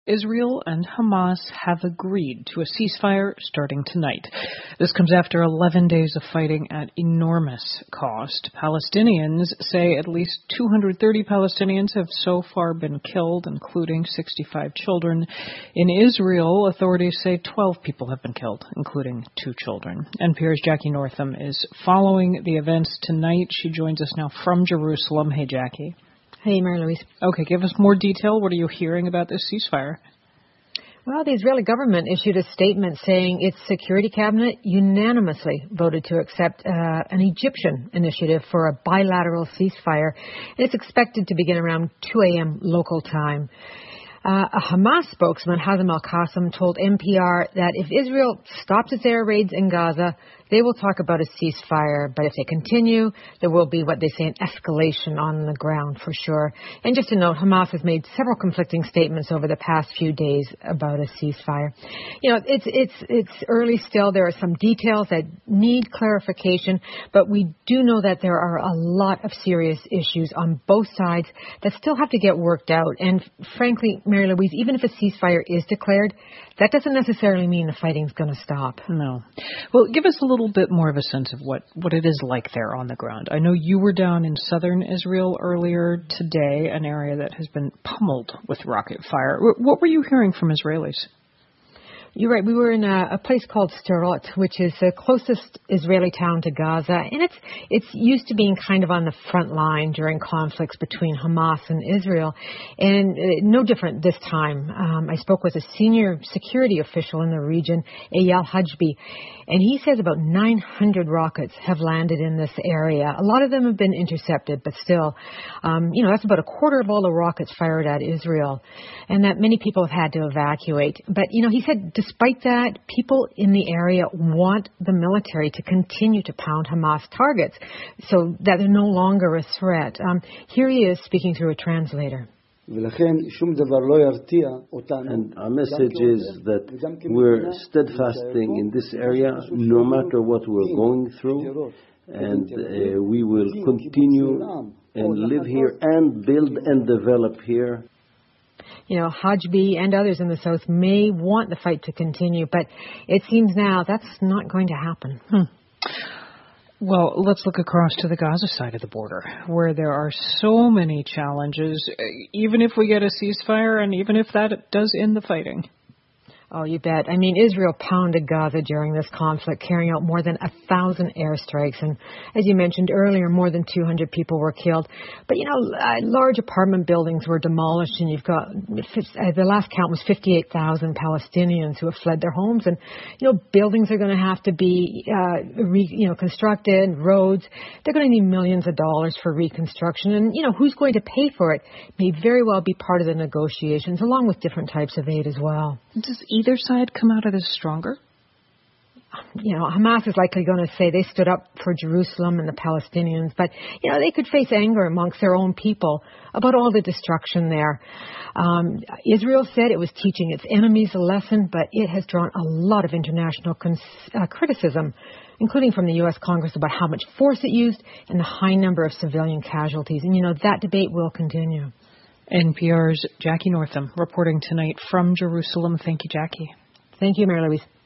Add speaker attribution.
Speaker 1: Israel and Hamas have agreed to a ceasefire starting tonight. This comes after 11 days of fighting at enormous cost. Palestinians say at least 230 Palestinians have so far been killed, including 65 children. In Israel, authorities say 12 people have been killed, including 2 children. NPR's Jackie Northam is following the events tonight. She joins us now from Jerusalem. Hey, Jackie.
Speaker 2: Hey, Mary Louise.
Speaker 1: Okay, give us more detail. What are you hearing about this ceasefire?
Speaker 2: Well, the Israeli government issued a statement saying its security cabinet unanimously voted to accept an Egyptian initiative for a bilateral ceasefire. And it's expected to begin around 2 a.m. local time. A Hamas spokesman, Hazem al-Qassam, told NPR that if Israel stops its air raids in Gaza, they will talk about a ceasefire. But if they continue, there will be what they say an escalation on the ground for sure. And just to note, Hamas has made several conflicting statements over the past few days about a ceasefire. You know, it's early still. There are some details that need clarification, but we do know that there are a lot of serious issues on both sides that still have to get worked out. And frankly, Mary Louise, even if a ceasefire is declared, that doesn't necessarily mean the fighting's going to stop.
Speaker 1: No. Well, give us a little bit more of a sense of what it is like there on the ground. I know you were down in southern Israel earlier today, an area that has been pummeled with rocket fire. What were you hearing from Israelis?
Speaker 2: You're right. We were in a place called Sderot, which is the closest Israeli town to Gaza, and it's used to being kind of on the front line during conflicts between Hamas and Israel, and no different this time. I spoke with a senior security official in the region, Eyal Hajbi, and he says about 900 rockets have landed in this area. A lot of them have been intercepted, but still, that's about a quarter of all the rockets fired at Israel, and that many people have had to evacuate. But, he said despite that, people in the area want the military to continue to pound Hamas targets so that they're no longer a threat. Here he is speaking through a translator.
Speaker 3: And our message is that we're steadfasting in this area no matter what we're going through, and we will continue and live here and build and develop here.
Speaker 2: Hajbi and others in the south may want the fight to continue, but it seems now that's not going to happen.
Speaker 1: Well, let's look across to the Gaza side of the border, where there are so many challenges, even if we get a ceasefire and even if that does end the fighting.
Speaker 2: Oh, you bet. I mean, Israel pounded Gaza during this conflict, carrying out more than 1,000 airstrikes. And as you mentioned earlier, more than 200 people were killed. But, large apartment buildings were demolished, and you've got, the last count was 58,000 Palestinians who have fled their homes. And, buildings are going to have to be, constructed, roads. They're going to need millions of dollars for reconstruction. And, who's going to pay for it may very well be part of the negotiations, along with different types of aid as well.
Speaker 1: Does either side come out of this stronger?
Speaker 2: Hamas is likely going to say they stood up for Jerusalem and the Palestinians, but, they could face anger amongst their own people about all the destruction there. Israel said it was teaching its enemies a lesson, but it has drawn a lot of international criticism, including from the U.S. Congress, about how much force it used and the high number of civilian casualties. And, that debate will continue.
Speaker 1: NPR's Jackie Northam reporting tonight from Jerusalem. Thank you, Jackie.
Speaker 2: Thank you, Mary Louise.